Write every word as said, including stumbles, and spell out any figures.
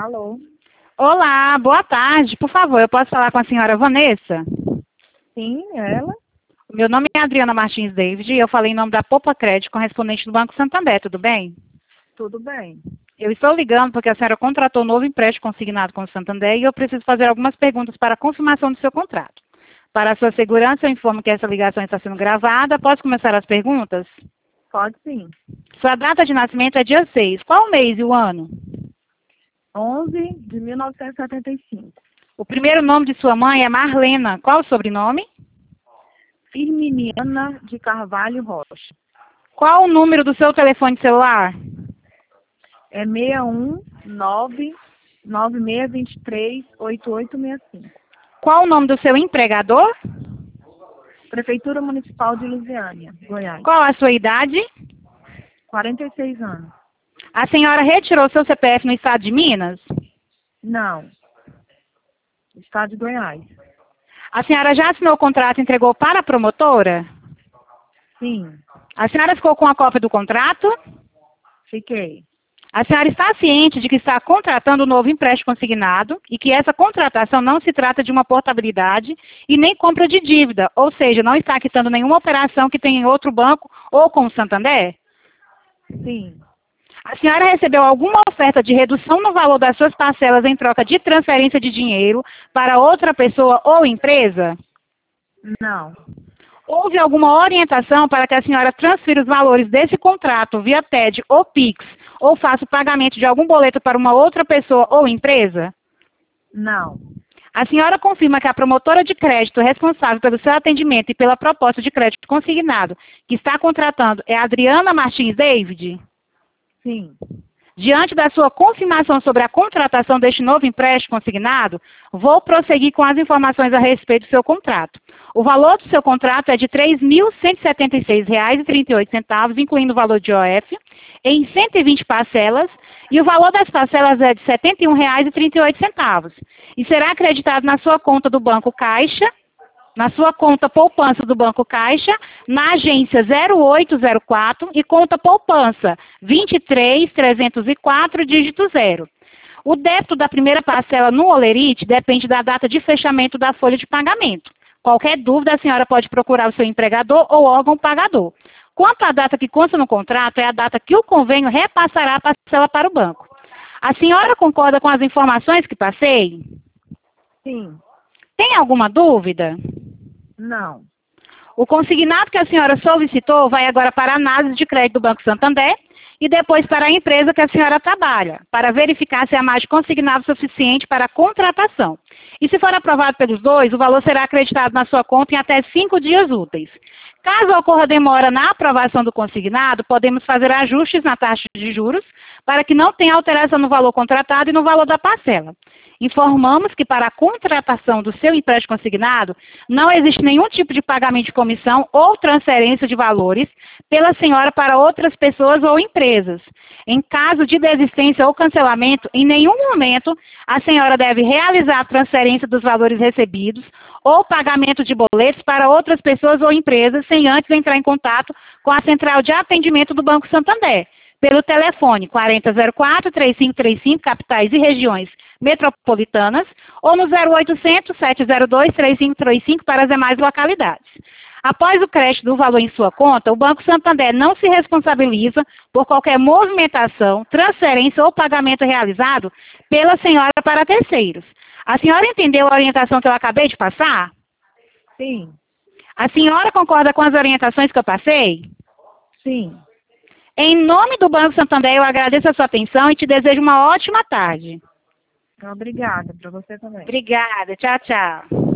Alô? Olá, boa tarde. Por favor, eu posso falar com a senhora Vanessa? Sim, ela? Meu nome é Adriana Martins David e eu falei em nome da Popa Crédito, correspondente do Banco Santander, tudo bem? Tudo bem. Eu estou ligando porque a senhora contratou um novo empréstimo consignado com o Santander e eu preciso fazer algumas perguntas para a confirmação do seu contrato. Para a sua segurança, eu informo que essa ligação está sendo gravada. Posso começar as perguntas? Pode sim. Sua data de nascimento é dia seis. Qual o mês e o ano? onze de mil novecentos e setenta e cinco. O primeiro nome de sua mãe é Marlena. Qual o sobrenome? Firminiana de Carvalho Rocha. Qual o número do seu telefone celular? É seis um nove, nove seis dois três, oito oito seis cinco. Qual o nome do seu empregador? Prefeitura Municipal de Lusiânia, Goiás. Qual a sua idade? quarenta e seis anos. A senhora retirou seu C P F no estado de Minas? Não. Estado de Goiás. A senhora já assinou o contrato e entregou para a promotora? Sim. A senhora ficou com a cópia do contrato? Fiquei. A senhora está ciente de que está contratando um novo empréstimo consignado e que essa contratação não se trata de uma portabilidade e nem compra de dívida, ou seja, não está quitando nenhuma operação que tem em outro banco ou com o Santander? Sim. A senhora recebeu alguma oferta de redução no valor das suas parcelas em troca de transferência de dinheiro para outra pessoa ou empresa? Não. Houve alguma orientação para que a senhora transfira os valores desse contrato via T E D ou Pix, ou faça o pagamento de algum boleto para uma outra pessoa ou empresa? Não. A senhora confirma que a promotora de crédito responsável pelo seu atendimento e pela proposta de crédito consignado que está contratando é a Adriana Martins David? Sim. Diante da sua confirmação sobre a contratação deste novo empréstimo consignado, vou prosseguir com as informações a respeito do seu contrato. O valor do seu contrato é de três mil cento e setenta e seis reais e trinta e oito centavos, incluindo o valor de O F, em cento e vinte parcelas, e o valor das parcelas é de setenta e um reais e trinta e oito centavos, e será acreditado na sua conta do Banco Caixa, na sua conta poupança do Banco Caixa, na agência zero oito zero quatro e conta poupança vinte e três trezentos e quatro, dígito zero. O débito da primeira parcela no Olerite depende da data de fechamento da folha de pagamento. Qualquer dúvida, a senhora pode procurar o seu empregador ou órgão pagador. Quanto à data que consta no contrato, é a data que o convênio repassará a parcela para o banco. A senhora concorda com as informações que passei? Sim. Tem alguma dúvida? Não. O consignado que a senhora solicitou vai agora para a análise de crédito do Banco Santander e depois para a empresa que a senhora trabalha, para verificar se há mais consignado suficiente para a contratação. E se for aprovado pelos dois, o valor será acreditado na sua conta em até cinco dias úteis. Caso ocorra demora na aprovação do consignado, podemos fazer ajustes na taxa de juros para que não tenha alteração no valor contratado e no valor da parcela. Informamos que para a contratação do seu empréstimo consignado, não existe nenhum tipo de pagamento de comissão ou transferência de valores pela senhora para outras pessoas ou empresas. Em caso de desistência ou cancelamento, em nenhum momento a senhora deve realizar a transferência dos valores recebidos ou pagamento de boletos para outras pessoas ou empresas sem antes entrar em contato com a central de atendimento do Banco Santander, pelo telefone quarenta zero quatro, três cinco três cinco, capitais e regiões metropolitanas, ou no zero oitocentos, sete zero dois, três cinco três cinco para as demais localidades. Após o crédito do valor em sua conta, o Banco Santander não se responsabiliza por qualquer movimentação, transferência ou pagamento realizado pela senhora para terceiros. A senhora entendeu a orientação que eu acabei de passar? Sim. A senhora concorda com as orientações que eu passei? Sim. Em nome do Banco Santander, eu agradeço a sua atenção e te desejo uma ótima tarde. Obrigada. Para você também. Obrigada. Tchau, tchau.